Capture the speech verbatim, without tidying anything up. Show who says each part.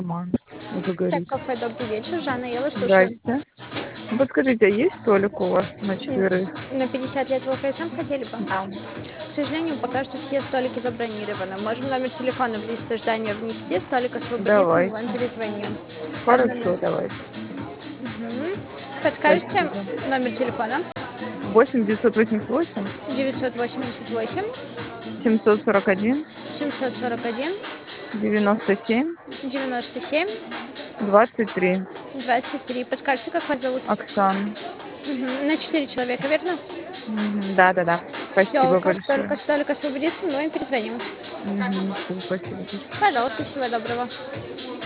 Speaker 1: Ман уже
Speaker 2: Так,
Speaker 1: горит.
Speaker 2: кафе «Добрый вечер». Жанна, я вас слушаю.
Speaker 1: Здрасте. Ну, подскажите, а есть столик у вас на
Speaker 2: М,
Speaker 1: четверых?
Speaker 2: На пятьдесят лет вы КСМ хотели бы?
Speaker 1: Да.
Speaker 2: К сожалению, пока что все столики забронированы. Можем номер телефона в лист ожидания внести, столик освободится, мы вам
Speaker 1: Давайте.
Speaker 2: перезвоним. А, номер-
Speaker 1: Хорошо, давайте.
Speaker 2: Мгм. Подскажете
Speaker 1: Спасибо.
Speaker 2: номер телефона?
Speaker 1: восемь девятьсот восемьдесят восемь
Speaker 2: девятьсот восемьдесят восемь
Speaker 1: семьсот сорок один
Speaker 2: семьсот сорок один
Speaker 1: девяносто семь
Speaker 2: девяносто семь
Speaker 1: двадцать три.
Speaker 2: двадцать три. Подскажите, как вас зовут?
Speaker 1: Оксана.
Speaker 2: Мгм. На четыре человека, верно?
Speaker 1: Мгм. Да-да-да.
Speaker 2: Все,
Speaker 1: Спасибо
Speaker 2: как только
Speaker 1: большое.
Speaker 2: столик освободится, мы вам перезвоним.
Speaker 1: Мгм. Всё, спасибо большое.
Speaker 2: Пожалуйста, всего доброго.